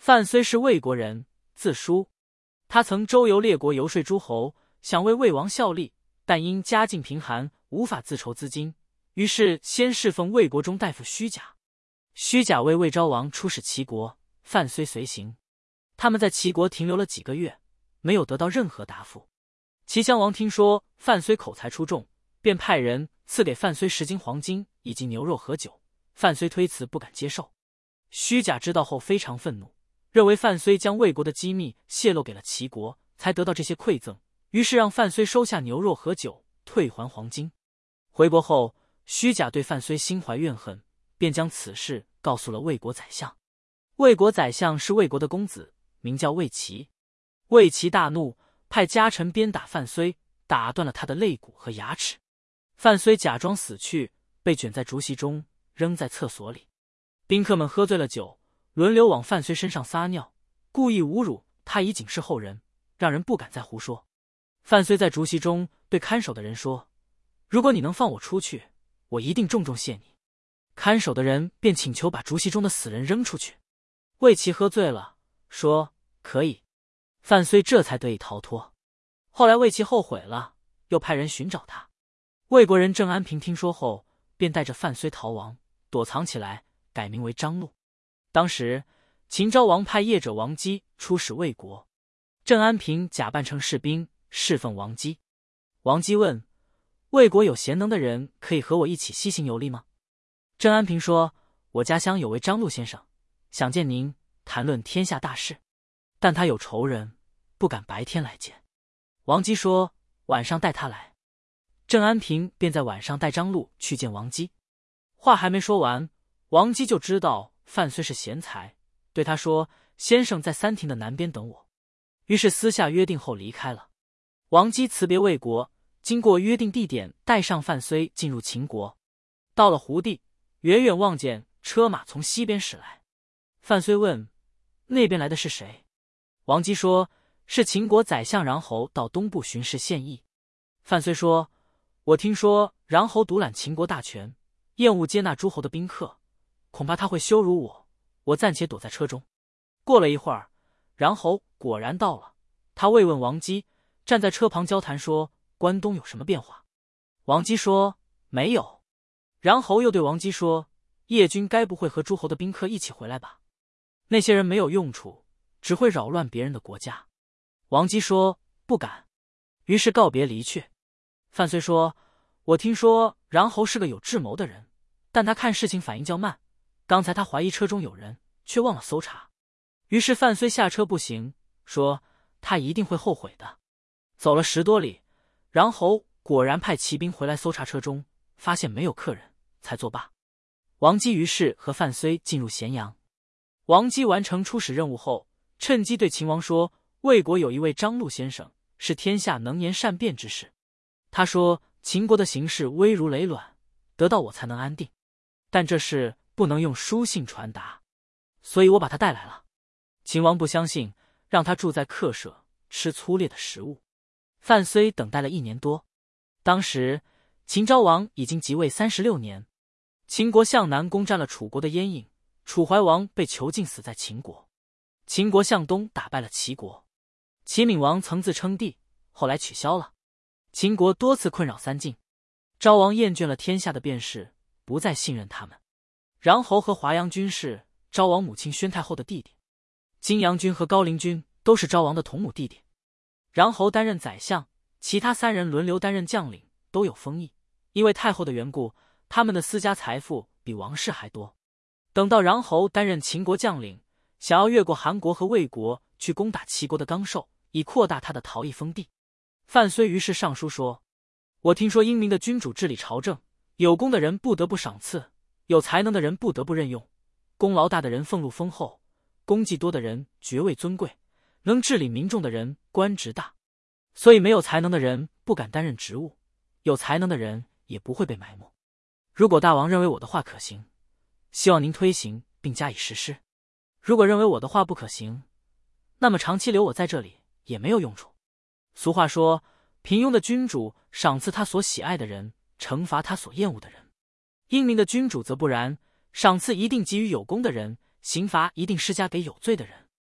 范睢是魏国人，字叔。他曾周游列国游说诸侯，想为魏王效力，但因家境贫寒，无法自筹资金，于是先侍奉魏国中大夫虚假。虚假为魏昭王出使齐国，范睢随行。他们在齐国停留了几个月，没有得到任何答复。齐襄王听说范睢口才出众，便派人赐给范睢10斤黄金以及牛肉和酒。范睢推辞，不敢接受。虚假知道后非常愤怒，认为范睢将魏国的机密泄露给了齐国，才得到这些馈赠，于是让范睢收下牛肉和酒，退还黄金。回国后，虚假对范睢心怀怨恨，便将此事告诉了魏国宰相。魏国宰相是魏国的公子，名叫魏齐。魏齐大怒，派家臣鞭打范睢，打断了他的肋骨和牙齿。范睢假装死去，被卷在竹席中，扔在厕所里。宾客们喝醉了酒，轮流往范睢身上撒尿，故意侮辱他以警示后人，让人不敢再胡说。范睢在竹席中对看守的人说：“如果你能放我出去，我一定重重谢你。”看守的人便请求把竹席中的死人扔出去。魏齐喝醉了，说：“可以。”范睢这才得以逃脱。后来魏齐后悔了，又派人寻找他。魏国人郑安平听说后，便带着范睢逃亡，躲藏起来，改名为张禄。当时秦昭王派业者王姬出使魏国，郑安平假扮成士兵，侍奉王姬。王姬问：“魏国有贤能的人可以和我一起西行游历吗？”郑安平说：“我家乡有位张禄先生，想见您谈论天下大事，但他有仇人，不敢白天来见。”王姬说：“晚上带他来。”郑安平便在晚上带张禄去见王姬。话还没说完，王姬就知道范睢是贤才，对他说：“先生在三庭的南边等我。”于是私下约定后离开了。王姬辞别魏国，经过约定地点，带上范睢进入秦国。到了胡地，远远望见车马从西边驶来。范睢问：“那边来的是谁？”王姬说：“是秦国宰相穰侯到东部巡视献议。”范睢说：“我听说穰侯独揽秦国大权，厌恶接纳诸侯的宾客，恐怕他会羞辱我，我暂且躲在车中。”过了一会儿，穰侯果然到了。他慰问王姬，站在车旁交谈说：“关东有什么变化？”王姬说：“没有。”穰侯又对王姬说：“叶军该不会和诸侯的宾客一起回来吧？那些人没有用处，只会扰乱别人的国家。”王姬说：“不敢。”于是告别离去。范睢说：“我听说穰侯是个有智谋的人，但他看事情反应较慢。刚才他怀疑车中有人，却忘了搜查。”于是范睢下车步行，说他一定会后悔的。走了10多里，穰侯果然派骑兵回来搜查车中，发现没有客人，才作罢。王姬于是和范睢进入咸阳。王姬完成出使任务后，趁机对秦王说：“魏国有一位张禄先生，是天下能言善辩之士。他说秦国的形势危如累卵，得到我才能安定，但这事不能用书信传达，所以我把他带来了。”秦王不相信，让他住在客舍，吃粗劣的食物。范睢等待了1年多。当时秦昭王已经即位36年，秦国向南攻占了楚国的燕尹，楚怀王被囚禁死在秦国。秦国向东打败了齐国，齐闵王曾自称帝，后来取消了。秦国多次困扰三晋，昭王厌倦了天下的变事，不再信任他们。穰侯和华阳君是昭王母亲宣太后的弟弟，金阳君和高陵君都是昭王的同母弟弟。穰侯担任宰相，其他3人轮流担任将领，都有封邑。因为太后的缘故，他们的私家财富比王室还多。等到穰侯担任秦国将领，想要越过韩国和魏国去攻打齐国的纲授，以扩大他的陶邑封地。范睢于是上书说：“我听说英明的君主治理朝政，有功的人不得不赏赐，有才能的人不得不任用，功劳大的人俸禄丰厚，功绩多的人爵位尊贵，能治理民众的人官职大。所以没有才能的人不敢担任职务，有才能的人也不会被埋没。如果大王认为我的话可行，希望您推行并加以实施；如果认为我的话不可行，那么长期留我在这里也没有用处。”俗话说，平庸的君主赏赐他所喜爱的人，惩罚他所厌恶的人。英明的君主则不然，赏赐一定给予有功的人，刑罚一定施加给有罪的人。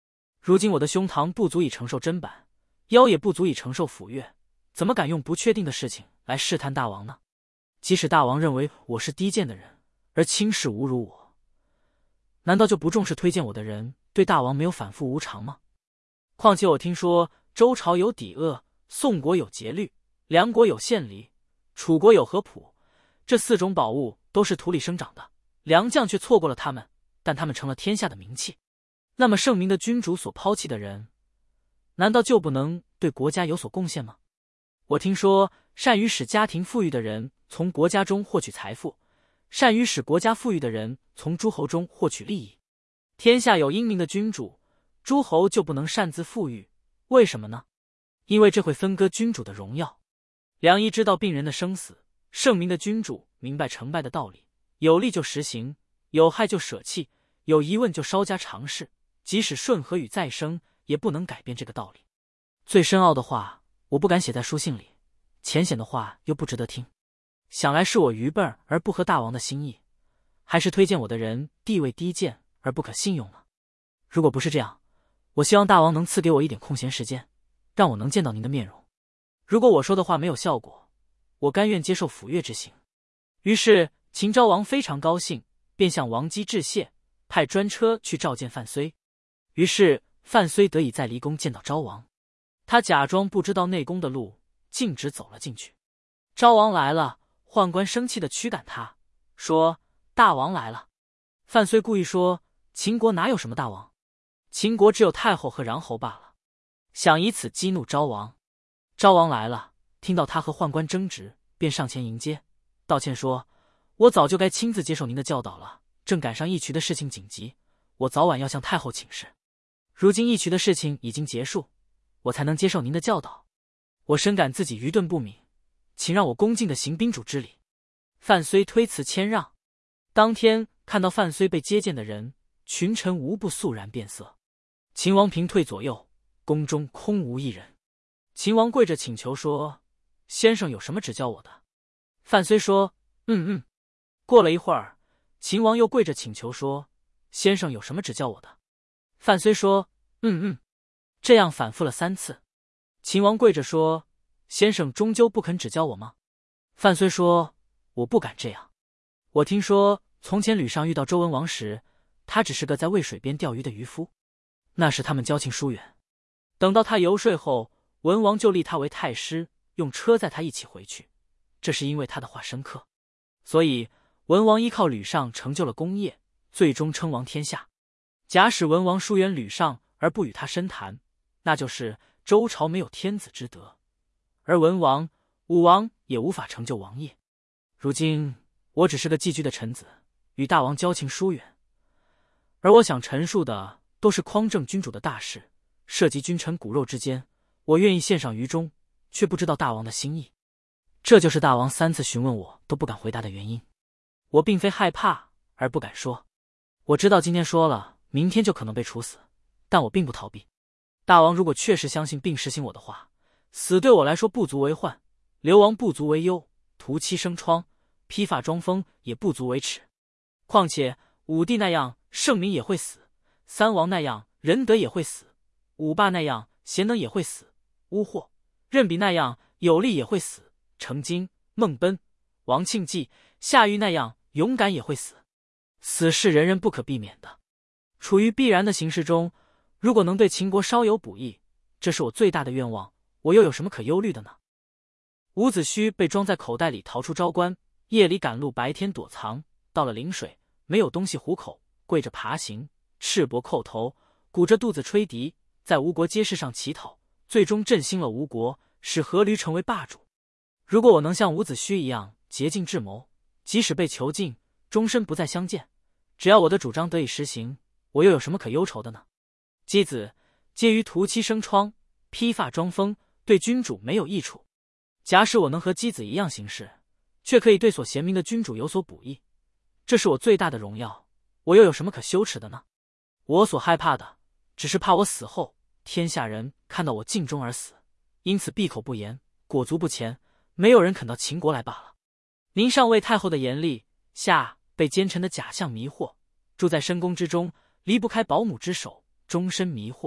如今我的胸膛不足以承受砧板，腰也不足以承受斧钺，怎么敢用不确定的事情来试探大王呢？即使大王认为我是低贱的人，而轻视侮辱我，难道就不重视推荐我的人对大王没有反复无常吗？况且我听说周朝有抵厄，宋国有节律，梁国有献礼，楚国有合卜，这4种宝物都是土里生长的，良将却错过了他们，但他们成了天下的名器。那么圣明的君主所抛弃的人，难道就不能对国家有所贡献吗？我听说善于使家庭富裕的人从国家中获取财富，善于使国家富裕的人从诸侯中获取利益。天下有英明的君主，诸侯就不能擅自富裕，为什么呢？因为这会分割君主的荣耀。良医知道病人的生死，圣明的君主明白成败的道理，有利就实行，有害就舍弃，有疑问就稍加尝试，即使舜和禹再生，也不能改变这个道理。最深奥的话我不敢写在书信里，浅显的话又不值得听。想来是我愚笨而不合大王的心意，还是推荐我的人地位低贱而不可信用呢？如果不是这样，我希望大王能赐给我一点空闲时间，让我能见到您的面容。如果我说的话没有效果，我甘愿接受斧钺之刑。于是秦昭王非常高兴，便向王姬致谢，派专车去召见范睢。于是范睢得以在离宫见到昭王。他假装不知道内宫的路，径直走了进去。昭王来了，宦官生气地驱赶他，说：“大王来了。”范睢故意说：“秦国哪有什么大王？秦国只有太后和穰侯罢了。”想以此激怒昭王。昭王来了，听到他和宦官争执，便上前迎接，道歉说：“我早就该亲自接受您的教导了，正赶上义渠的事情紧急，我早晚要向太后请示。如今义渠的事情已经结束，我才能接受您的教导。我深感自己愚钝不敏，请让我恭敬地行宾主之礼。”范睢推辞谦让。当天看到范睢被接见的人，群臣无不肃然变色。秦王平退左右，宫中空无一人。秦王跪着请求说：“先生有什么指教我的？”范睢说：“过了一会儿，秦王又跪着请求说：“先生有什么指教我的？”范睢说：“这样反复了3次。秦王跪着说：“先生终究不肯指教我吗？”范睢说：“我不敢这样。我听说从前吕尚遇到周文王时，他只是个在渭水边钓鱼的渔夫，那时他们交情疏远。等到他游说后，文王就立他为太师，用车载他一起回去。这是因为他的话深刻，所以文王依靠吕尚成就了功业，最终称王天下。假使文王疏远吕尚而不与他深谈，那就是周朝没有天子之德，而文王、武王也无法成就王业。如今我只是个寄居的臣子，与大王交情疏远，而我想陈述的都是匡正君主的大事，涉及君臣骨肉之间，我愿意献上于衷，却不知道大王的心意。这就是大王3次询问我都不敢回答的原因。我并非害怕而不敢说，我知道今天说了，明天就可能被处死，但我并不逃避。大王如果确实相信并实行我的话，死对我来说不足为患，流亡不足为忧，涂漆生疮，披发装疯也不足为耻。况且武帝那样圣明也会死，三王那样仁德也会死，五霸那样贤能也会死，巫祸、任比那样有力也会死，程京、孟贲、王庆忌、夏禹那样勇敢也会死。死是人人不可避免的。处于必然的形势中，如果能对秦国稍有补益，这是我最大的愿望，我又有什么可忧虑的呢？伍子胥被装在口袋里逃出昭关，夜里赶路，白天躲藏，到了陵水，没有东西糊口，跪着爬行，赤膊叩头，鼓着肚子吹笛，在吴国街市上乞讨，最终振兴了吴国，使阖闾成为霸主。如果我能像伍子胥一样竭尽智谋，即使被囚禁，终身不再相见，只要我的主张得以实行，我又有什么可忧愁的呢？箕子介于涂漆生疮，披发装疯，对君主没有益处。假使我能和箕子一样行事，却可以对所贤明的君主有所补益，这是我最大的荣耀，我又有什么可羞耻的呢？我所害怕的，只是怕我死后，天下人看到我尽忠而死，因此闭口不言，裹足不前，没有人肯到秦国来罢了。您上为太后的严厉，下被奸臣的假象迷惑，住在深宫之中，离不开保姆之手，终身迷惑，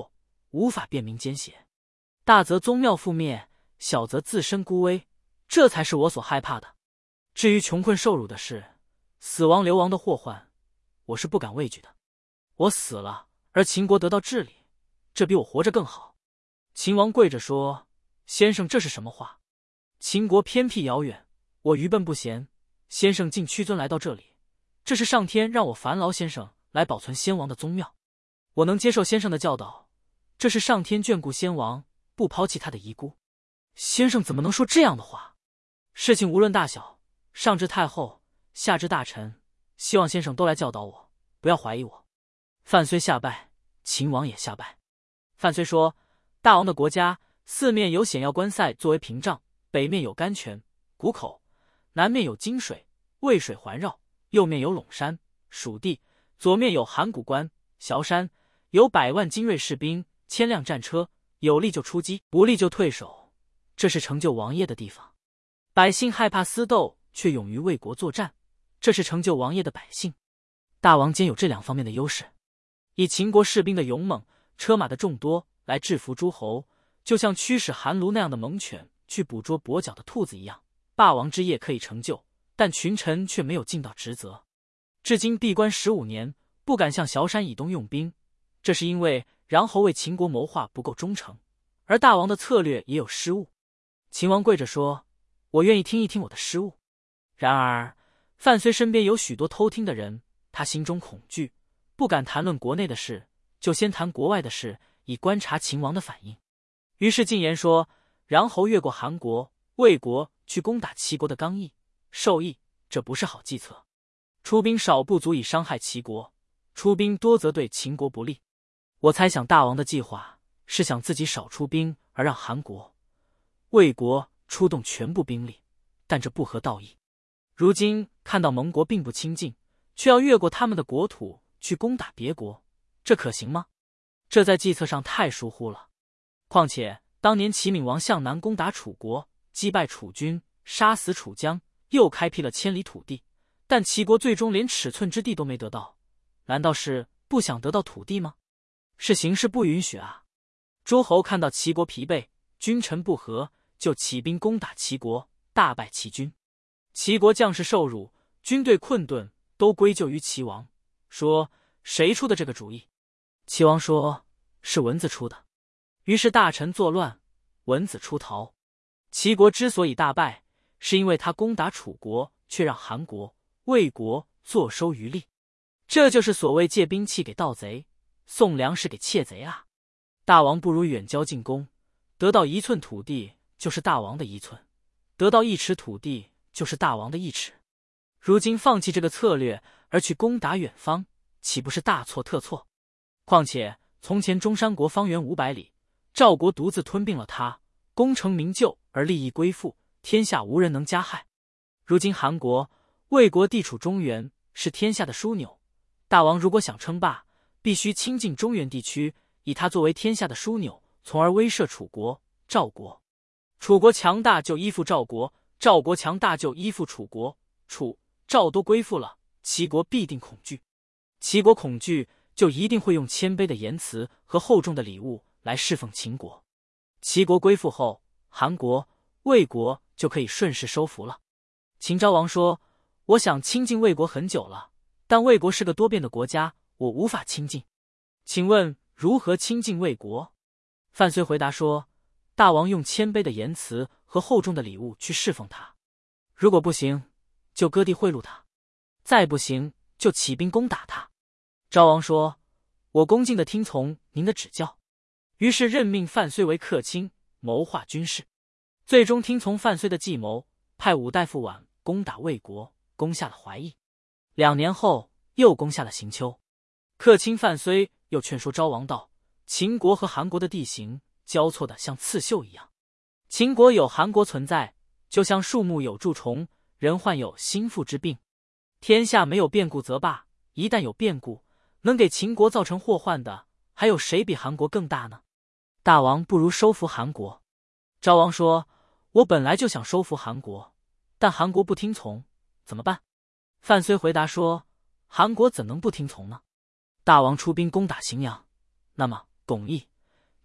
无法辨明奸邪。大则宗庙覆灭，小则自身孤危，这才是我所害怕的。至于穷困受辱的事，死亡流亡的祸患，我是不敢畏惧的。我死了，而秦国得到治理，这比我活着更好。秦王跪着说：“先生，这是什么话？秦国偏僻遥远，我愚笨不贤，先生竟屈尊来到这里，这是上天让我烦劳先生来保存先王的宗庙。我能接受先生的教导，这是上天眷顾先王，不抛弃他的遗孤。先生怎么能说这样的话？事情无论大小，上至太后，下至大臣，希望先生都来教导我，不要怀疑我。”范睢下拜，秦王也下拜。范睢说：“大王的国家，四面有险要关塞作为屏障，北面有甘泉、谷口，南面有金水、渭水环绕，右面有陇山、蜀地，左面有函谷关、崤山，有100万精锐士兵，1000辆战车，有力就出击，不力就退守。这是成就王业的地方。百姓害怕私斗，却勇于为国作战，这是成就王业的百姓。大王兼有这2方面的优势，以秦国士兵的勇猛、车马的众多来制服诸侯，就像驱使寒卢那样的猛犬去捕捉跛脚的兔子一样。霸王之业可以成就，但群臣却没有尽到职责。至今闭关15年，不敢向崤山以东用兵，这是因为穰侯为秦国谋划不够忠诚，而大王的策略也有失误。”秦王跪着说：“我愿意听一听我的失误。”然而范睢身边有许多偷听的人，他心中恐惧，不敢谈论国内的事，就先谈国外的事，以观察秦王的反应。于是进言说：“穰侯越过韩国、魏国去攻打齐国的刚毅、受益，这不是好计策。出兵少不足以伤害齐国，出兵多则对秦国不利。我猜想大王的计划是想自己少出兵，而让韩国、魏国出动全部兵力，但这不合道义。如今看到盟国并不亲近，却要越过他们的国土去攻打别国，这可行吗？这在计策上太疏忽了。况且当年齐闵王向南攻打楚国，击败楚军，杀死楚江，又开辟了1000里土地，但齐国最终连尺寸之地都没得到，难道是不想得到土地吗？是形势不允许啊！诸侯看到齐国疲惫，君臣不和，就起兵攻打齐国，大败齐军。齐国将士受辱，军队困顿，都归咎于齐王，说谁出的这个主意？齐王说是文子出的。于是大臣作乱，文子出逃。齐国之所以大败，是因为他攻打楚国，却让韩国、魏国坐收渔利。这就是所谓借兵器给盗贼，送粮食给窃贼啊！大王不如远交近攻，得到1寸土地就是大王的1寸，得到1尺土地就是大王的1尺。如今放弃这个策略而去攻打远方，岂不是大错特错？况且从前中山国方圆500里，赵国独自吞并了它，功成名就而利益归附，天下无人能加害。如今韩国、魏国地处中原，是天下的枢纽，大王如果想称霸，必须亲近中原地区，以它作为天下的枢纽，从而威慑楚国、赵国。楚国强大就依附赵国，赵国强大就依附楚国，楚、赵都归附了，齐国必定恐惧。齐国恐惧，就一定会用谦卑的言辞和厚重的礼物来侍奉秦国。齐国归附后，韩国、魏国就可以顺势收服了。秦昭王说：“我想亲近魏国很久了，但魏国是个多变的国家，我无法亲近。请问如何亲近魏国？”范睢回答说：“大王用谦卑的言辞和厚重的礼物去侍奉他，如果不行，就割地贿赂他；再不行，就起兵攻打他。”昭王说：“我恭敬地听从您的指教。”于是任命范睢为客卿，谋划军事。最终听从范睢的计谋，派5大夫绾攻打魏国，攻下了怀邑。2年后，又攻下了行丘。客卿范睢又劝说昭王道：“秦国和韩国的地形交错的像刺绣一样，秦国有韩国存在，就像树木有蛀虫，人患有心腹之病。天下没有变故则罢，一旦有变故，能给秦国造成祸患的，还有谁比韩国更大呢？大王不如收服韩国。”昭王说：“我本来就想收服韩国，但韩国不听从，怎么办？”范睢回答说：“韩国怎能不听从呢？大王出兵攻打荥阳，那么巩义、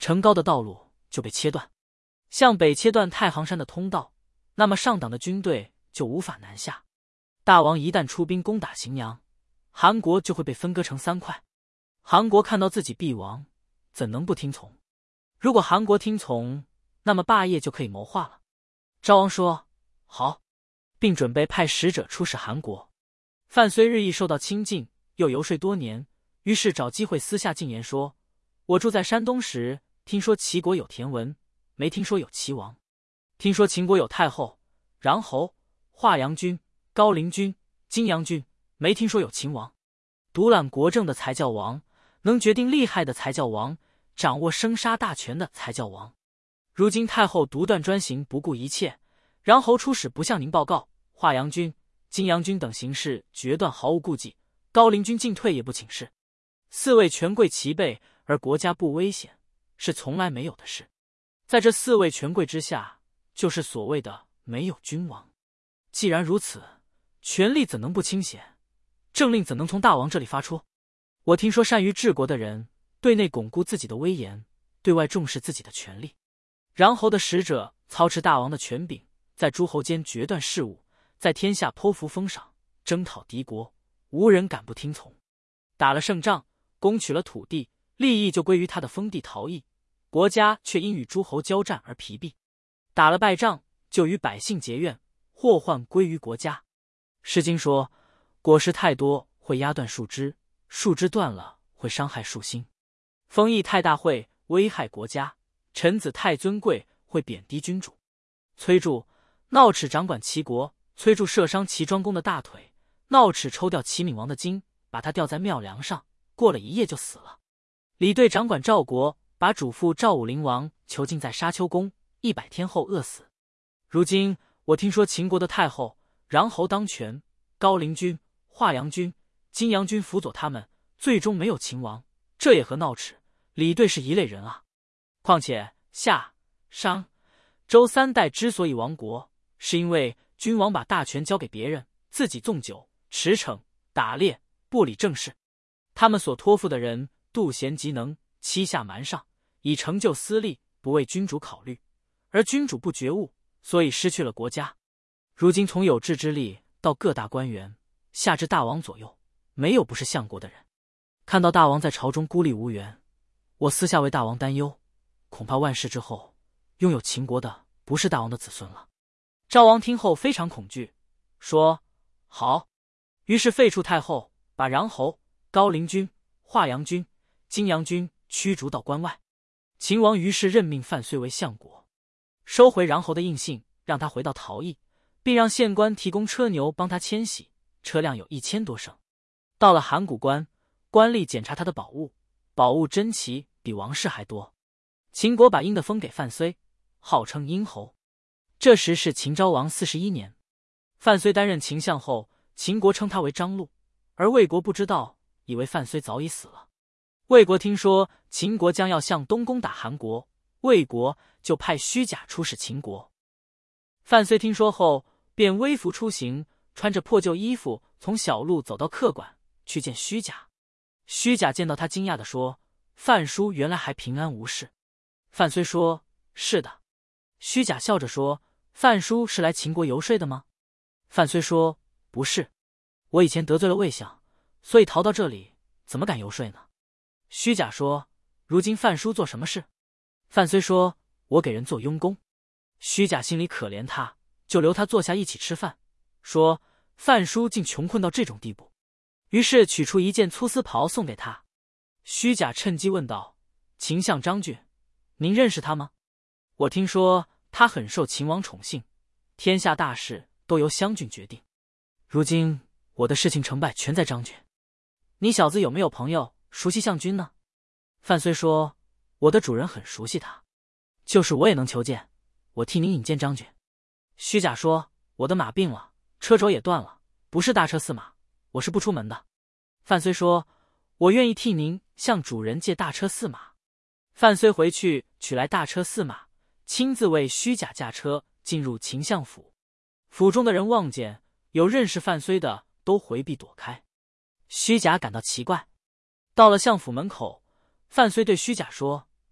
城高的道路就被切断，向北切断太行山的通道，那么上党的军队就无法南下。大王一旦出兵攻打荥阳，韩国就会被分割成3块。韩国看到自己必亡，怎能不听从？如果韩国听从，那么霸业就可以谋划了。昭王说好，并准备派使者出使韩国。范睢日益受到亲近，又游说多年，于是找机会私下进言说，我住在山东时，听说齐国有田文，没听说有齐王。听说秦国有太后、穰侯、华阳君、高陵君、金阳君，没听说有秦王。独揽国政的才叫王，能决定利害的才叫王，掌握生杀大权的才叫王。如今太后独断专行，不顾一切，穰侯出使不向您报告，华阳君、金阳君等行事决断毫无顾忌，高陵君进退也不请示，4位权贵齐备，而国家不危险，是从来没有的事。在这4位权贵之下，就是所谓的没有君王。既然如此，权力怎能不清显？政令怎能从大王这里发出？我听说善于治国的人，对内巩固自己的威严，对外重视自己的权力。穰侯的使者操持大王的权柄，在诸侯间决断事务，在天下剖符封赏，征讨敌国，无人敢不听从。打了胜仗，攻取了土地，利益就归于他的封地陶邑，国家却因与诸侯交战而疲弊。打了败仗，就与百姓结怨，祸患归于国家。诗经说，果实太多会压断树枝，树枝断了会伤害树心。封邑太大会危害国家，臣子太尊贵会贬低君主。崔杼闹齿掌管齐国，崔杼射伤齐庄公的大腿，闹齿抽掉齐闵王的筋，把他吊在庙梁上，过了1夜就死了。李兑掌管赵国，把主父赵武灵王囚禁在沙丘宫，100天后饿死。如今我听说秦国的太后、穰侯当权，高陵君、华阳君、金阳君辅佐他们，最终没有秦王，这也和闹齿、李兑是一类人啊。况且夏、商、周3代之所以亡国，是因为君王把大权交给别人，自己纵酒、驰骋、打猎，不理政事。他们所托付的人妒贤嫉能，欺下瞒上，以成就私利，不为君主考虑，而君主不觉悟，所以失去了国家。如今从有志之力到各大官员，下至大王左右，没有不是相国的人。看到大王在朝中孤立无援，我私下为大王担忧，恐怕万世之后，拥有秦国的不是大王的子孙了。赵王听后非常恐惧，说好。于是废黜太后，把穰侯、高陵君、华阳君、金阳君驱逐到关外。秦王于是任命范睢为相国，收回穰侯的印信，让他回到陶邑，并让县官提供车牛帮他迁徙，车辆有1000多乘。到了函谷关，官吏检查他的宝物，宝物珍奇比王室还多。秦国把殷的封给范睢，号称殷侯。这时是秦昭王41年，范睢担任秦相后，秦国称他为张禄，而魏国不知道，以为范睢早已死了。魏国听说秦国将要向东攻打韩国，魏国就派虚假出使秦国。范睢听说后，便微服出行，穿着破旧衣服，从小路走到客馆去见虚假。虚假见到他，惊讶地说：“范叔原来还平安无事。”范睢说：“是的。”虚假笑着说：“范叔是来秦国游说的吗？”范睢说：“不是，我以前得罪了魏相，所以逃到这里，怎么敢游说呢？”虚假说：“如今范叔做什么事？”范睢说：“我给人做佣工。”虚假心里可怜他，就留他坐下一起吃饭，说：“范叔竟穷困到这种地步。”于是取出一件粗丝袍送给他。虚假趁机问道：“秦相张俊，您认识他吗？我听说他很受秦王宠幸，天下大事都由湘郡决定。如今我的事情成败全在张郡，你小子有没有朋友熟悉相君呢？”范睢说：“我的主人很熟悉他，就是我也能求见，我替您引荐张郡。”虚假说：“我的马病了，车轴也断了，不是大车驷马，我是不出门的。”范睢说：“我愿意替您向主人借大车驷马。”范睢回去取来大车驷马，亲自为虚假驾车进入秦相府。府中的人望见有认识范睢的，都回避躲开。虚假感到奇怪，到了相府门口，范睢对虚假说：“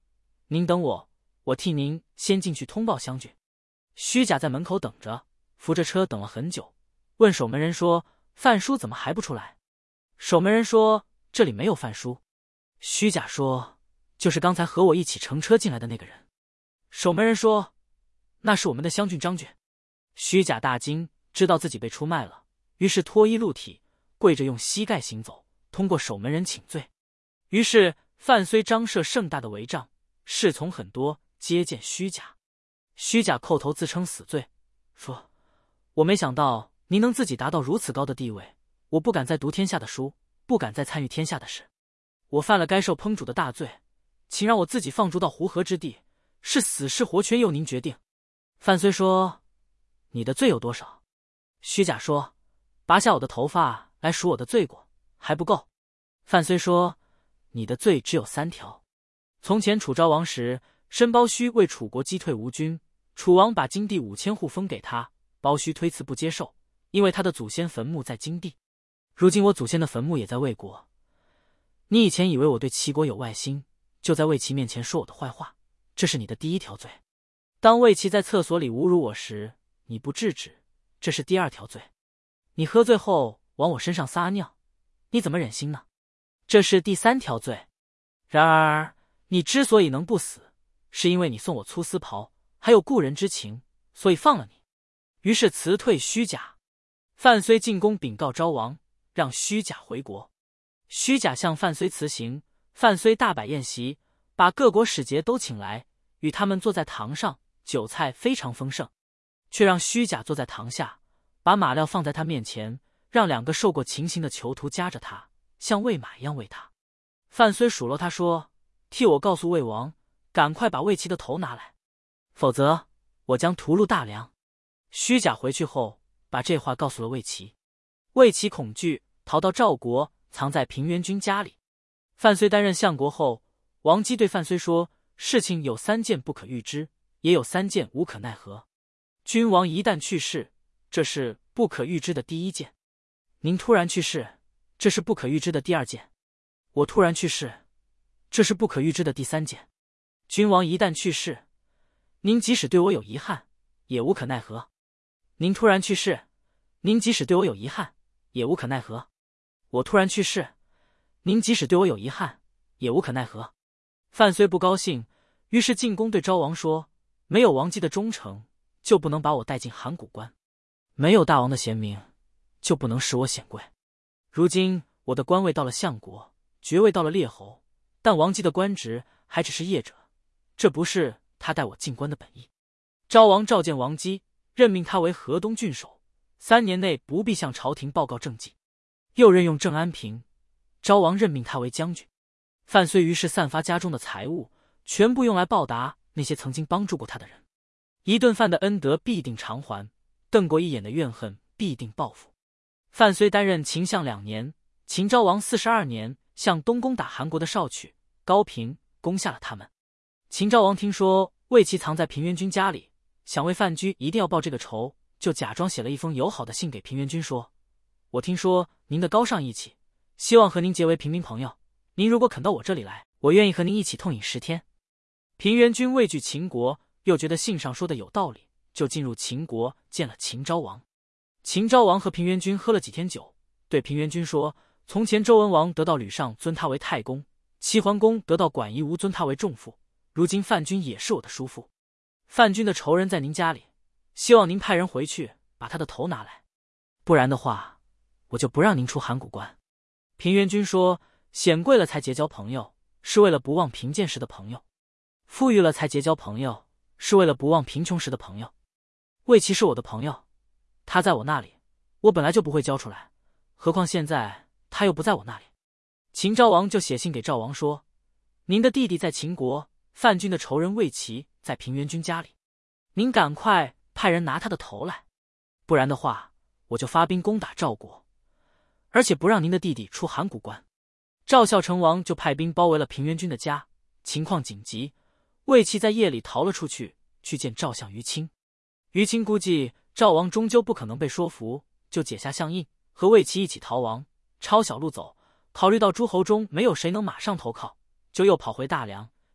您等我，我替您先进去通报湘军。”虚假在门口等着，扶着车等了很久，问守门人说：“范叔怎么还不出来？”守门人说：“这里没有范叔。”虚假说：“就是刚才和我一起乘车进来的那个人。”守门人说：“那是我们的湘军张俊。”虚假大惊，知道自己被出卖了，于是脱衣露体，跪着用膝盖行走，通过守门人请罪。于是范睢张设盛大的帷帐，侍从很多，接见虚假。虚假叩头自称死罪，说：“我没想到您能自己达到如此高的地位，我不敢再读天下的书，不敢再参与天下的事。我犯了该受烹煮的大罪，请让我自己放逐到湖河之地，是死是活全由您决定。”范睢说：“你的罪有多少？”虚假说：“拔下我的头发来数我的罪过，还不够。”范睢说：“你的罪只有3条。从前楚昭王时，申包胥为楚国击退吴军，楚王把荆地5000户封给他，包胥推辞不接受，因为他的祖先坟墓在荆地。如今我祖先的坟墓也在魏国。你以前以为我对齐国有外心，就在魏齐面前说我的坏话，这是你的第1条罪。当魏齐在厕所里侮辱我时，你不制止，这是第2条罪。你喝醉后往我身上撒尿，你怎么忍心呢？这是第3条罪。然而你之所以能不死，是因为你送我粗丝袍，还有故人之情，所以放了你。”于是辞退虚假。范睢进宫禀告昭王，让虚假回国。虚假向范睢辞行，范睢大摆宴席，把各国使节都请来，与他们坐在堂上，酒菜非常丰盛，却让虚假坐在堂下，把马料放在他面前，让2个受过情刑的囚徒夹着他，像喂马一样喂他。范睢数落他说：“替我告诉魏王，赶快把魏齐的头拿来，否则我将屠戮大梁。”虚假回去后，把这话告诉了魏齐。魏齐恐惧，逃到赵国，藏在平原君家里。范睢担任相国后，王姬对范睢说：“事情有3件不可预知，也有3件无可奈何。君王一旦去世，这是不可预知的第1件；您突然去世，这是不可预知的第2件；我突然去世，这是不可预知的第3件。君王一旦去世，您即使对我有遗憾，也无可奈何；您突然去世，您即使对我有遗憾，也无可奈何；我突然去世，您即使对我有遗憾，也无可奈何。”范睢不高兴，于是进宫对昭王说：“没有王姬的忠诚，就不能把我带进函谷关；没有大王的贤明，就不能使我显贵。如今我的官位到了相国，爵位到了列侯，但王姬的官职还只是业者，这不是他带我进关的本意。”昭王召见王姬，任命他为河东郡守，3年内不必向朝廷报告政绩。又任用郑安平，昭王任命他为将军。范睢于是散发家中的财物，全部用来报答那些曾经帮助过他的人。一顿饭的恩德必定偿还，瞪过一眼的怨恨必定报复。范睢担任秦相2年，秦昭王42年，向东攻打韩国的少曲、高平，攻下了他们。秦昭王听说魏齐藏在平原君家里，想为范雎一定要报这个仇，就假装写了一封友好的信给平原君，说：“我听说您的高尚义气，希望和您结为平民朋友。您如果肯到我这里来，我愿意和您一起痛饮10天。”平原君畏惧秦国，又觉得信上说的有道理，就进入秦国见了秦昭王。秦昭王和平原君喝了几天酒，对平原君说：“从前周文王得到吕尚尊他为太公，齐桓公得到管夷吾尊他为仲父，如今范君也是我的叔父。范君的仇人在您家里，希望您派人回去把他的头拿来，不然的话，我就不让您出函谷关。”平原君说：“显贵了才结交朋友，是为了不忘贫贱时的朋友；富裕了才结交朋友，是为了不忘贫穷时的朋友。魏齐是我的朋友，他在我那里，我本来就不会交出来，何况现在他又不在我那里。”秦昭王就写信给赵王说：“您的弟弟在秦国，范君的仇人魏齐在平原君家里，您赶快派人拿他的头来，不然的话，我就发兵攻打赵国，而且不让您的弟弟出函谷关。”赵孝成王就派兵包围了平原君的家，情况紧急，魏齐在夜里逃了出去，去见赵相于清。于清估计赵王终究不可能被说服，就解下相印，和魏齐一起逃亡，抄小路走。考虑到诸侯中没有谁能马上投靠，就又跑回大梁，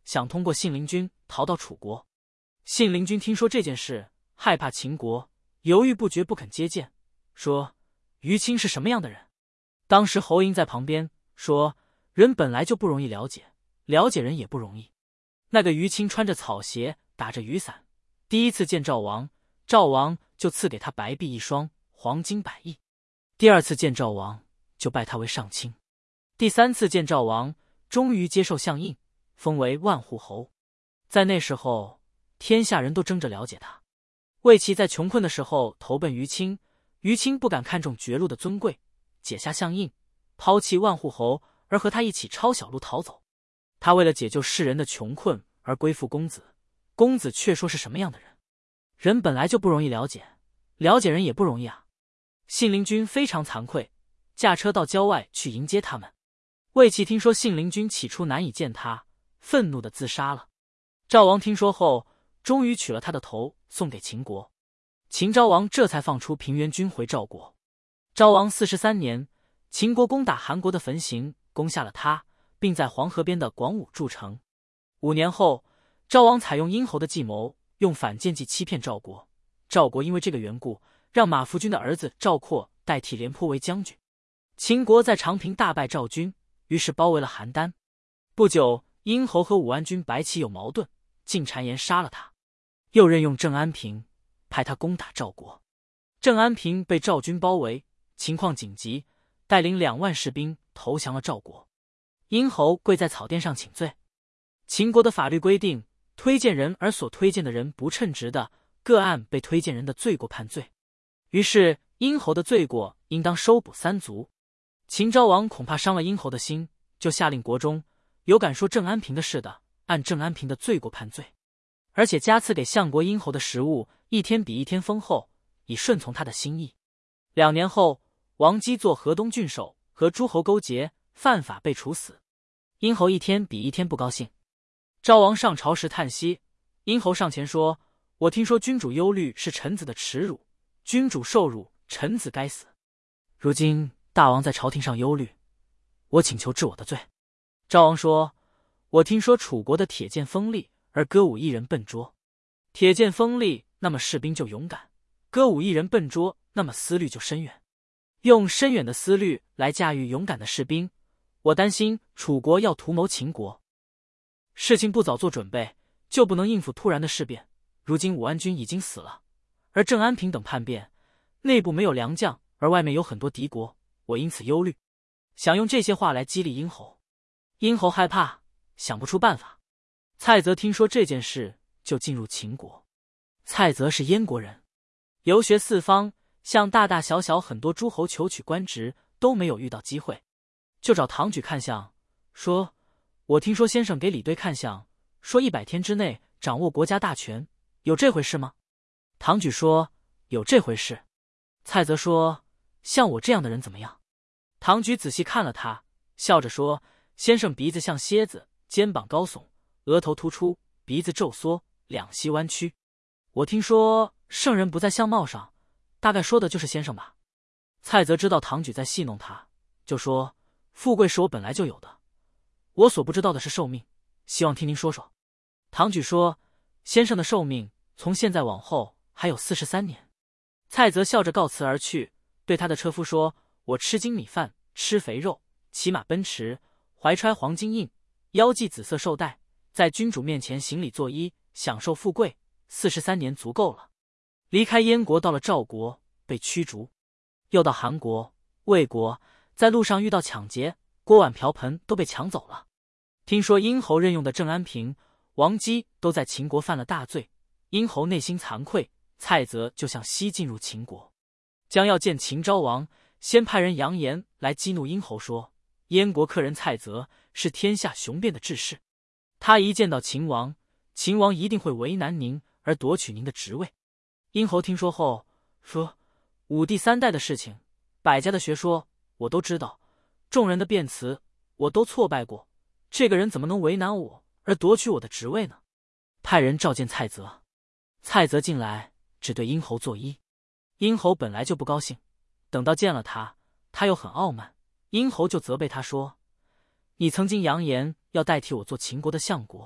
想通过信陵君逃到楚国。信陵君听说这件事，害怕秦国，犹豫不决，不肯接见，说于青是什么样的人。当时侯嬴在旁边说，人本来就不容易了解，了解人也不容易。那个于青穿着草鞋，打着雨伞，第一次见赵王，赵王就赐给他白璧1双，黄金100亿。第二次见赵王，就拜他为上卿。第3次见赵王，终于接受相印，封为万户侯。在那时候，天下人都争着了解他。魏齐在穷困的时候投奔于青，于青不敢看重绝路的尊贵，解下相印，抛弃万户侯，而和他一起抄小路逃走。他为了解救世人的穷困而归附公子，公子却说是什么样的人？人本来就不容易了解，了解人也不容易啊。信陵君非常惭愧，驾车到郊外去迎接他们。魏齐听说信陵君起初难以见他，愤怒的自杀了。赵王听说后，终于取了他的头送给秦国。秦昭王这才放出平原君回赵国。昭王43年，秦国攻打韩国的焚行，攻下了他，并在黄河边的广武筑城。5年后，赵王采用殷侯的计谋，用反间计欺骗赵国。赵国因为这个缘故，让马服君的儿子赵括代替廉颇为将军。秦国在长平大败赵军，于是包围了邯郸。不久，殷侯和武安君白起有矛盾，进谗言杀了他。又任用郑安平，派他攻打赵国。郑安平被赵军包围，情况紧急，带领2万士兵投降了赵国。殷侯跪在草甸上请罪。秦国的法律规定，推荐人而所推荐的人不称职的，各按被推荐人的罪过判罪。于是殷侯的罪过应当收补3族。秦昭王恐怕伤了殷侯的心，就下令国中有敢说郑安平的事的，按郑安平的罪过判罪，而且加赐给相国殷侯的食物一天比一天丰厚，以顺从他的心意。2年后，王姬做河东郡守，和诸侯勾结，犯法被处死。殷侯一天比一天不高兴。昭王上朝时叹息，殷侯上前说，我听说君主忧虑是臣子的耻辱，君主受辱，臣子该死。如今大王在朝廷上忧虑，我请求治我的罪。昭王说，我听说楚国的铁剑锋利，而歌舞艺人笨拙。铁剑锋利，那么士兵就勇敢；歌舞艺人笨拙，那么思虑就深远。用深远的思虑来驾驭勇敢的士兵，我担心楚国要图谋秦国。事情不早做准备，就不能应付突然的事变。如今武安君已经死了，而郑安平等叛变，内部没有良将，而外面有很多敌国，我因此忧虑，想用这些话来激励殷侯。殷侯害怕，想不出办法。蔡泽听说这件事，就进入秦国。蔡泽是燕国人，游学四方，向大大小小很多诸侯求取官职，都没有遇到机会，就找唐举看相，说我听说先生给李队看相，说100天之内掌握国家大权，有这回事吗？唐举说有这回事。蔡泽说，像我这样的人怎么样？唐举仔细看了他，笑着说，先生鼻子像蝎子，肩膀高耸，额头突出，鼻子皱缩，两膝弯曲。我听说圣人不在相貌上，大概说的就是先生吧。蔡泽知道唐举在戏弄他，就说，富贵是我本来就有的，我所不知道的是寿命，希望听您说说。唐举说，先生的寿命从现在往后还有43年。蔡泽笑着告辞而去，对他的车夫说，我吃精米饭，吃肥肉，骑马奔驰，怀揣黄金印，腰系紫色绶带，在君主面前行礼作揖，享受富贵，43年足够了。离开燕国到了赵国，被驱逐，又到韩国、魏国，在路上遇到抢劫，锅碗瓢盆都被抢走了。听说殷侯任用的郑安平、王姬都在秦国犯了大罪，殷侯内心惭愧，蔡泽就向西进入秦国，将要见秦昭王，先派人扬言来激怒殷侯，说燕国客人蔡泽是天下雄辩的志士，他一见到秦王，秦王一定会为难您而夺取您的职位。殷侯听说后说，武帝3代的事情，百家的学说我都知道，众人的辩词我都挫败过，这个人怎么能为难我而夺取我的职位呢？派人召见蔡泽。蔡泽进来只对殷侯作揖。殷侯本来就不高兴，等到见了他，他又很傲慢，殷侯就责备他说，你曾经扬言要代替我做秦国的相国，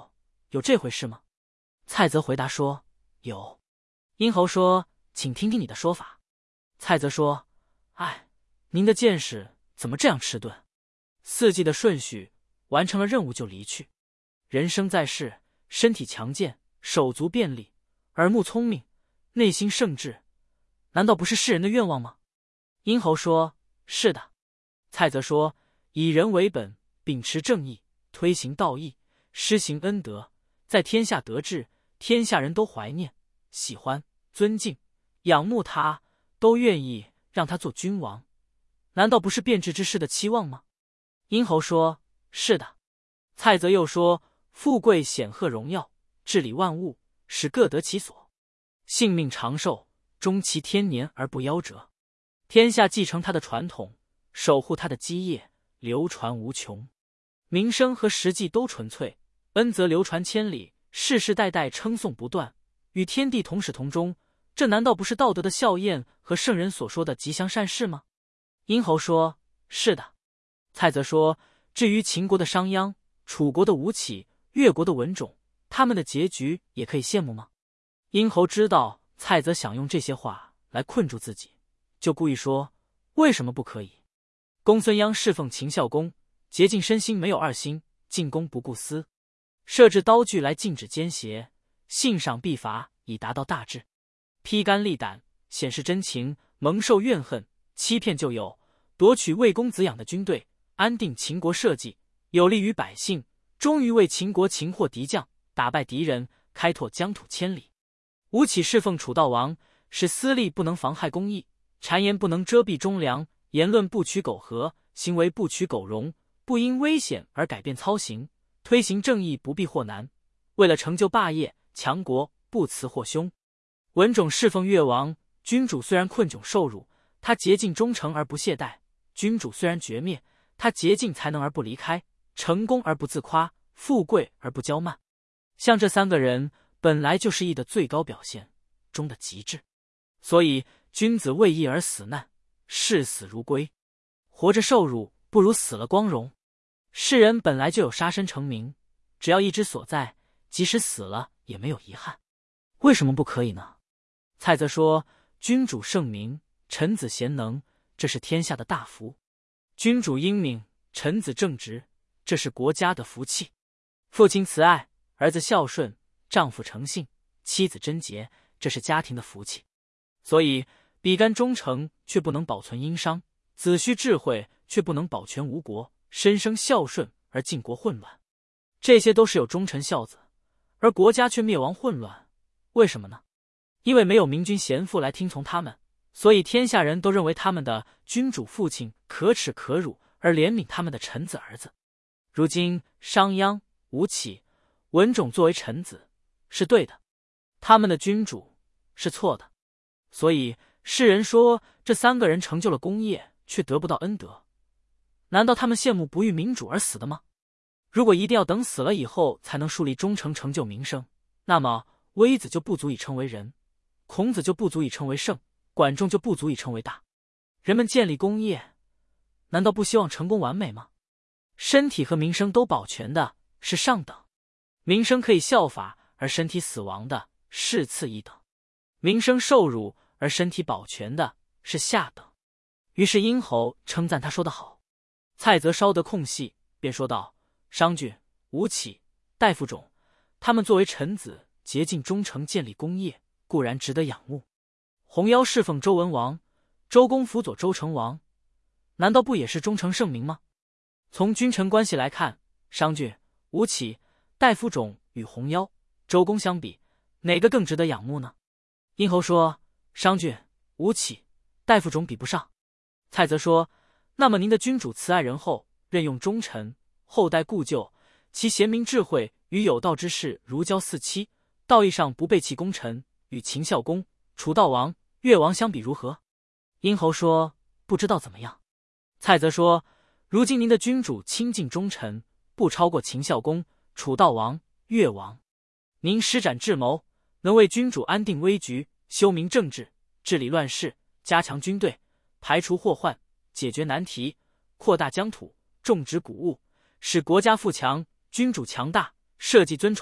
有这回事吗？蔡泽回答说：有。殷侯说：请听听你的说法。蔡泽说：哎，您的见识怎么这样迟钝？4季的顺序，完成了任务就离去。人生在世，身体强健，手足便利，耳目聪明，内心圣智，难道不是世人的愿望吗？殷侯说：是的。蔡泽说：以人为本，秉持正义，推行道义，施行恩德，在天下得志，天下人都怀念、喜欢、尊敬、仰慕他，都愿意让他做君王，难道不是变质之士的期望吗？殷侯说：是的。蔡泽又说：富贵显赫荣耀，治理万物，使各得其所，性命长寿，终其天年而不夭折。天下继承他的传统，守护他的基业，流传无穷。名声和实际都纯粹，恩泽流传千里，世世代代称颂不断，与天地同始同终，这难道不是道德的效验和圣人所说的吉祥善事吗？殷侯说：是的。蔡泽说：至于秦国的商鞅，楚国的吴起，越国的文种，他们的结局也可以羡慕吗？殷侯知道蔡泽想用这些话来困住自己，就故意说：为什么不可以？公孙鞅侍奉秦孝公，竭尽身心，没有二心，进攻不顾私，设置刀具来禁止奸邪，信赏必罚，以达到大治。披肝沥胆，显示真情，蒙受怨恨，欺骗旧友，夺取魏公子养的军队，安定秦国社稷，有利于百姓，终于为秦国擒获敌将，打败敌人，开拓疆土千里。吴起侍奉楚悼王，使私利不能妨害公义，谗言不能遮蔽忠良，言论不取苟合，行为不取苟容，不因危险而改变操行，推行正义不避祸难，为了成就霸业强国，不辞祸凶。文种侍奉越王，君主虽然困窘受辱，他竭尽忠诚而不懈怠；君主虽然绝灭，他竭尽才能而不离开，成功而不自夸，富贵而不骄慢。像这3个人本来就是义的最高表现，忠的极致。所以君子为义而死难，视死如归。活着受辱不如死了光荣。世人本来就有杀身成名，只要义之所在，即使死了也没有遗憾。为什么不可以呢？蔡泽说：君主圣明，臣子贤能，这是天下的大福；君主英明，臣子正直，这是国家的福气。父亲慈爱，儿子孝顺，丈夫诚信，妻子贞洁，这是家庭的福气。所以比干忠诚却不能保存殷商，子虚智慧却不能保全吴国，申生孝顺而晋国混乱。这些都是有忠臣孝子，而国家却灭亡混乱，为什么呢？因为没有明君贤父来听从他们，所以天下人都认为他们的君主父亲可耻可辱，而怜悯他们的臣子儿子。如今商鞅、吴起、文种作为臣子是对的，他们的君主是错的，所以世人说这3个人成就了功业，却得不到恩德，难道他们羡慕不遇民主而死的吗？如果一定要等死了以后才能树立忠诚，成就名声，那么微子就不足以称为人，孔子就不足以称为圣，管仲就不足以称为大。人们建立功业，难道不希望成功完美吗？身体和名声都保全的是上等，名声可以效法而身体死亡的是次一等，名声受辱而身体保全的是下等。于是殷侯称赞他说得好。蔡泽稍得空隙，便说道：商均、吴起、大夫种，他们作为臣子，竭尽忠诚，建立功业，固然值得仰慕。洪妖侍奉周文王，周公辅佐周成王，难道不也是忠诚圣明吗？从君臣关系来看，商均、吴起、大夫种与洪妖、周公相比，哪个更值得仰慕呢？殷侯说：商均、吴起、大夫种比不上。蔡泽说：那么您的君主慈爱仁厚，任用忠臣，后代故旧，其贤明智慧与有道之士如胶似漆，道义上不背弃功臣，与秦孝公、楚悼王、越王相比如何？殷侯说：不知道怎么样。蔡泽说：如今您的君主亲近忠臣，不超过秦孝公、楚悼王、越王。您施展智谋，能为君主安定危局，修明政治，治理乱世，加强军队，排除祸患，解决难题，扩大疆土，种植谷物，使国家富强，君主强大，社稷尊崇，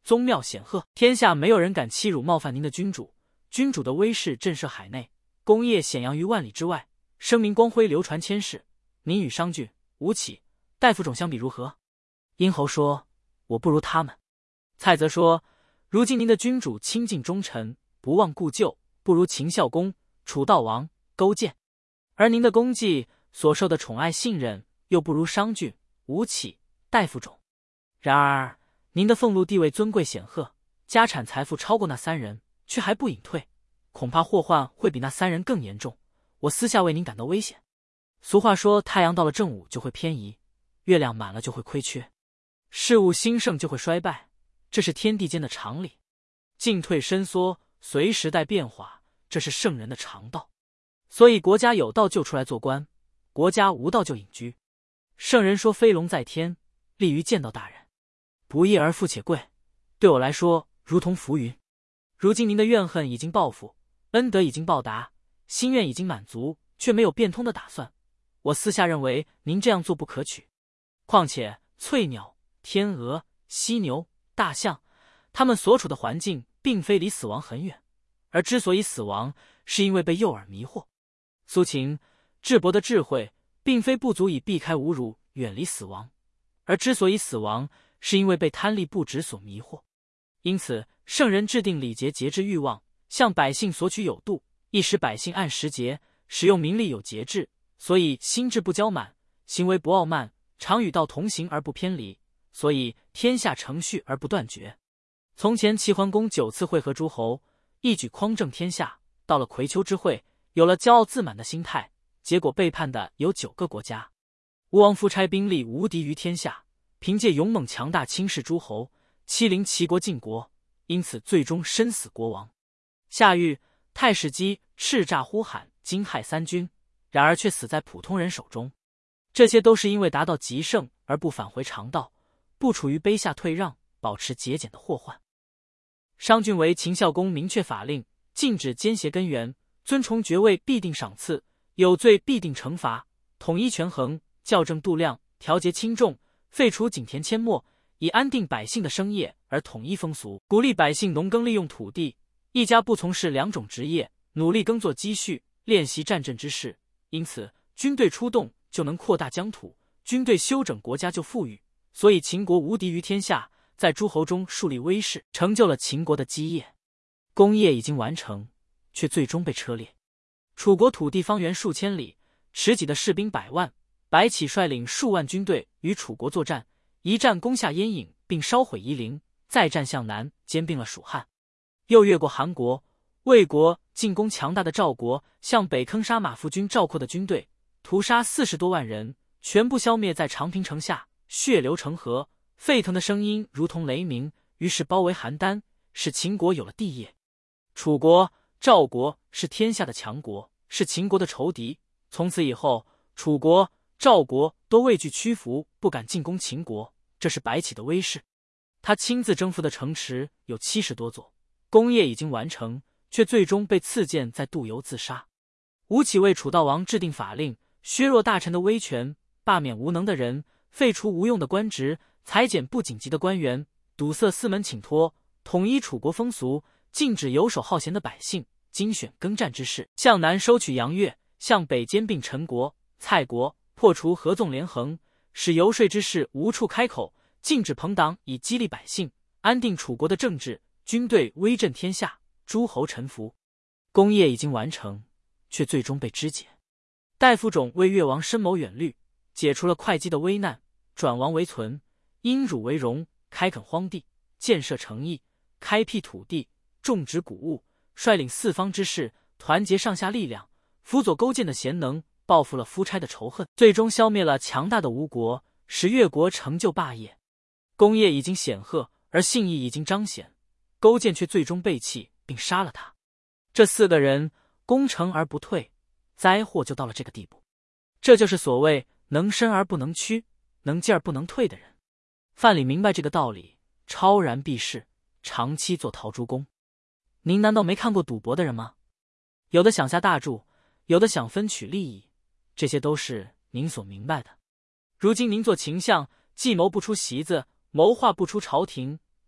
宗庙显赫，天下没有人敢欺辱冒犯您的君主。君主的威势震慑海内，功业显扬于万里之外，声名光辉流传千世。您与商俊、吴起、戴府种相比如何？”殷侯说：“我不如他们。”蔡泽说：“如今您的君主亲近忠臣，不忘故旧，不如秦孝公、楚悼王、勾践；而您的功绩所受的宠爱信任，又不如商俊、吴起、戴府种。然而您的俸禄地位尊贵显赫，家产财富超过那三人，却还不隐退，恐怕祸患会比那三人更严重。我私下为您感到危险。”俗话说，太阳到了正午就会偏移，月亮满了就会亏缺，事物兴盛就会衰败，这是天地间的常理。进退伸缩随时代变化，这是圣人的常道。所以国家有道就出来做官，国家无道就隐居。圣人说飞龙在天，立于见到大人，不义而富且贵，对我来说如同浮云。如今您的怨恨已经报复，恩德已经报答，心愿已经满足，却没有变通的打算。我私下认为您这样做不可取。况且翠鸟、天鹅、犀牛、大象，它们所处的环境并非离死亡很远，而之所以死亡，是因为被诱饵迷惑。苏秦、智伯的智慧并非不足以避开侮辱，远离死亡，而之所以死亡，是因为被贪利不止所迷惑。因此圣人制定礼节，节制欲望，向百姓索取有度，亦使百姓按时节使用民力有节制，所以心智不骄满，行为不傲慢，常与道同行而不偏离，所以天下承续而不断绝。从前齐桓公9次会合诸侯，一举匡正天下，到了葵丘之会，有了骄傲自满的心态，结果背叛的有9个国家。吴王夫差兵力无敌于天下，凭借勇猛强大轻视诸侯，欺凌齐国晋国，因此最终身死国亡。夏禹、太史姬叱咤呼喊，惊骇三军，然而却死在普通人手中。这些都是因为达到极盛而不返回常道，不处于卑下退让，保持节俭的祸患。商俊为秦孝公明确法令，禁止奸邪根源，尊崇爵位必定赏赐，有罪必定惩罚，统一权衡，校正度量，调节轻重，废除井田阡陌，以安定百姓的生业而统一风俗，鼓励百姓农耕利用土地，一家不从事2种职业，努力耕作积蓄，练习战阵之事。因此军队出动就能扩大疆土，军队休整国家就富裕，所以秦国无敌于天下，在诸侯中树立威势，成就了秦国的基业。功业已经完成，却最终被车裂。楚国土地方圆数千里，持戟的士兵100万，白起率领数万军队与楚国作战，一战攻下燕郢，并烧毁夷陵，再战向南，兼并了蜀汉，又越过韩国、魏国，进攻强大的赵国，向北坑杀马服军赵括的军队，屠杀40多万人，全部消灭在长平城下，血流成河，沸腾的声音如同雷鸣，于是包围邯郸，使秦国有了地业。楚国、赵国是天下的强国，是秦国的仇敌，从此以后，楚国、赵国都畏惧屈服，不敢进攻秦国，这是白起的威势。他亲自征服的城池有70多座，功业已经完成，却最终被刺剑在渡游自杀。吴起为楚悼王制定法令，削弱大臣的威权，罢免无能的人，废除无用的官职，裁减不紧急的官员，堵塞司门请托，统一楚国风俗，禁止游手好闲的百姓，精选耕战之士，向南收取洋乐，向北兼并陈国、蔡国，破除合纵连横，使游说之士无处开口，禁止朋党，以激励百姓，安定楚国的政治，军队威震天下，诸侯臣服。功业已经完成，却最终被肢解。戴府种为越王深谋远虑，解除了会稽的危难，转王为存，因汝为荣，开垦荒地，建设城邑，开辟土地，种植谷物，率领四方之士，团结上下力量，辅佐勾践的贤能，报复了夫差的仇恨，最终消灭了强大的吴国，使越国成就霸业。功业已经显赫，而信义已经彰显，勾践却最终背弃并杀了他。这4个人攻城而不退，灾祸就到了这个地步。这就是所谓能伸而不能屈，能进而不能退的人。范蠡明白这个道理，超然避世，长期做陶朱公。您难道没看过赌博的人吗？有的想下大注，有的想分取利益，这些都是您所明白的。如今您做秦相，计谋不出席子，谋划不出朝廷，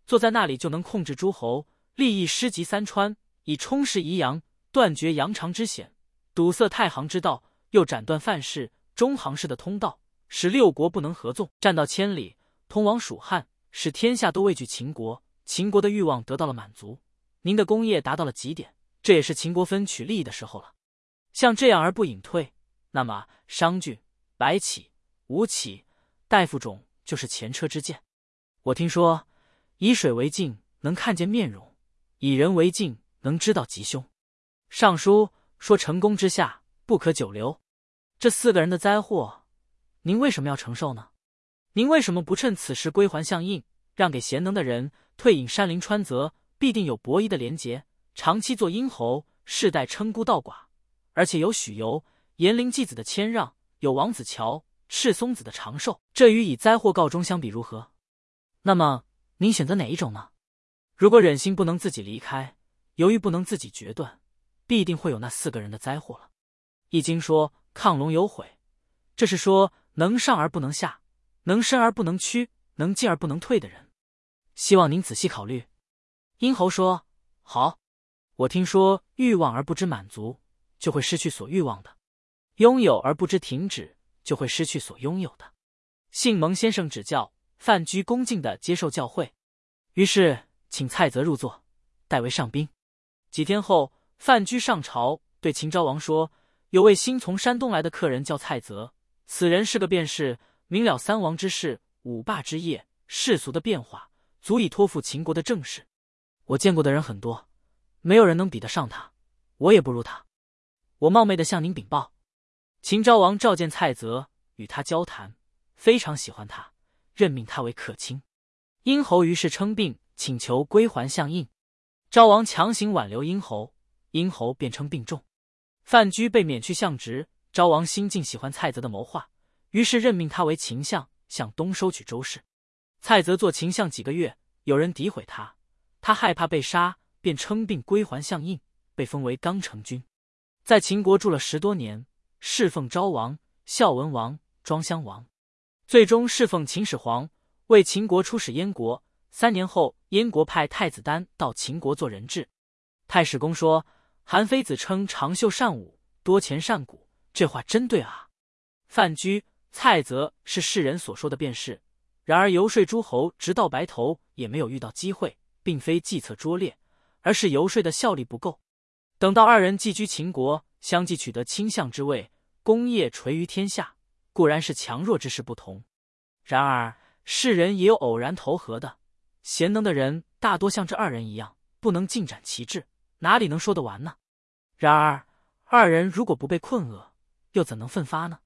坐在那里就能控制诸侯，利益师及三川，以充实宜阳，断绝羊肠之险，堵塞太行之道，又斩断范氏、中行氏的通道，使六国不能合纵，占道千里，通往蜀汉，使天下都畏惧秦国，秦国的欲望得到了满足，您的功业达到了极点，这也是秦国分取利益的时候了。像这样而不隐退，那么商郡、白起、吴起、大夫种就是前车之鉴。我听说，以水为镜，能看见面容；以人为镜，能知道吉凶。尚书说成功之下，不可久留。这4个人的灾祸，您为什么要承受呢？您为什么不趁此时归还相应，让给贤能的人，退隐山林川泽，必定有伯夷的连结，长期做殷侯，世代称孤道寡，而且有许由、颜陵季子的谦让，有王子乔、赤松子的长寿，这与以灾祸告终相比如何？那么您选择哪一种呢？如果忍心不能自己离开，由于不能自己决断，必定会有那4个人的灾祸了。易经说亢龙有悔，这是说能上而不能下，能伸而不能屈，能进而不能退的人。希望您仔细考虑。殷侯说：好。我听说欲望而不知满足，就会失去所欲望的；拥有而不知停止，就会失去所拥有的。幸蒙先生指教，范雎恭敬地接受教诲，于是请蔡泽入座，代为上宾。几天后，范雎上朝，对秦昭王说：有位新从山东来的客人叫蔡泽，此人是个辩士，明了三王之事、五霸之业、世俗的变化，足以托付秦国的政事。我见过的人很多，没有人能比得上他，我也不如他。我冒昧地向您禀报。秦昭王召见蔡泽，与他交谈，非常喜欢他，任命他为客卿。殷侯于是称病，请求归还相应。昭王强行挽留殷侯，殷侯便称病重。范雎被免去相职，昭王心尽喜欢蔡泽的谋划，于是任命他为秦相，向东收取周氏。蔡泽做秦相几个月，有人诋毁他，他害怕被杀，便称病归还相应，被封为刚成君。在秦国住了10多年，侍奉昭王、孝文王、庄襄王，最终侍奉秦始皇，为秦国出使燕国。3年后，燕国派太子丹到秦国做人质。太史公说：韩非子称长袖善舞，多钱善鼓，这话真对啊。范雎、蔡泽是世人所说的辩士，然而游说诸侯直到白头也没有遇到机会，并非计策拙劣，而是游说的效力不够。等到2人寄居秦国，相继取得卿相之位，功业垂于天下，固然是强弱之势不同。然而世人也有偶然投合的，贤能的人大多像这2人一样，不能尽展其志，哪里能说得完呢？然而2人如果不被困厄，又怎能奋发呢？